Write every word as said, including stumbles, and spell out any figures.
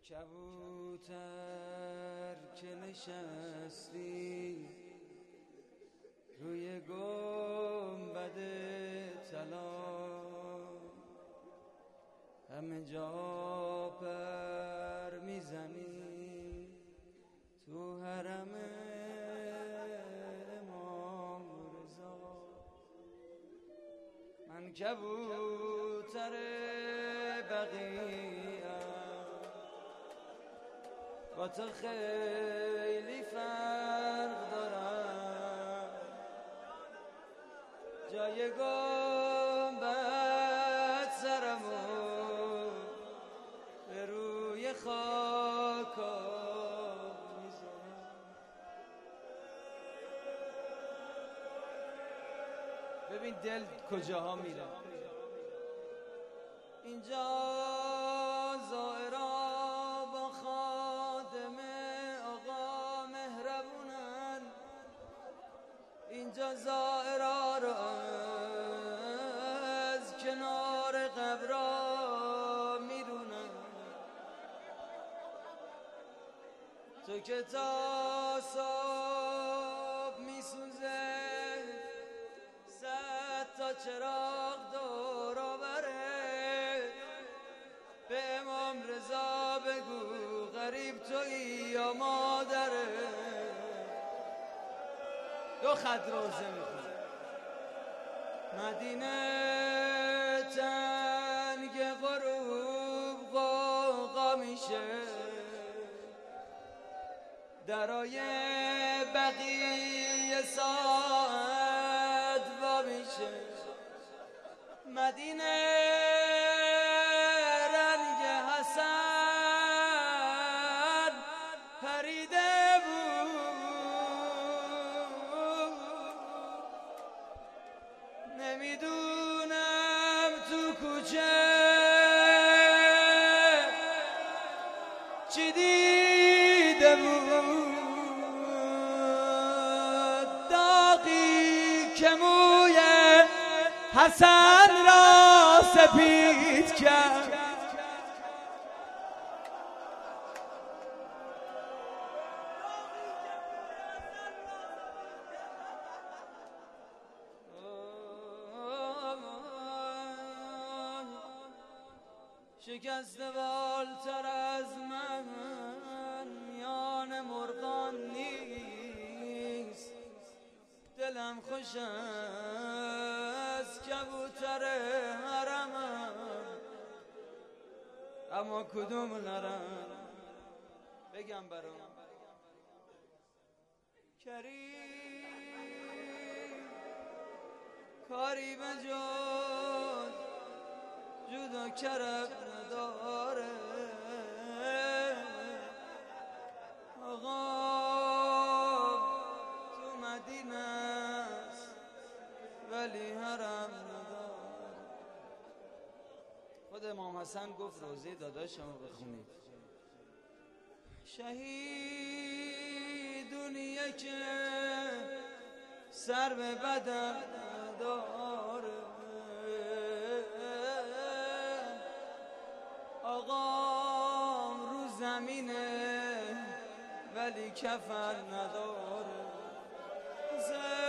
کبوتر که نشستی روی گنبد طلا، همه جا پر میزنی تو حرم امام رضا. من کبوتر بقیه‌ام، با تو خیلی فرق دارم، جای گنبد سرمو به روی خاکا میذارم. ببین دل کجاها میره. اینجا زائران با خادم آقا مهربونن، اینجا زائران رو از کنار قبرا میرونن. تو که تا صبح میسوزه صد تا چراغ دور آوره، به امام رضا بگو غریب تویی یا مادره. دو خط روزه میخونه. مدینه تنگ غروب غوغا میشه، درای بقیه ساعت وا میشه. مدینه رنگ حسن پریده بود، نمیدونم تو کوچه چی دیده بود، داغی که موی حسن را سپید کرد. شکسته بالتر از من میان مرغان نیست، دلم خوش از کبوتر حرمم، اما کدوم نرم بگم برام. کریم کاری به جز جود و کرم نداره، آقا تو مدینه است ولی حرم نداره. خود امام حسن گفت روزه داداشمو بخونید. شهیدونیه که سر به بدن نداره، آقام رو زمینه ولی کفن نداره.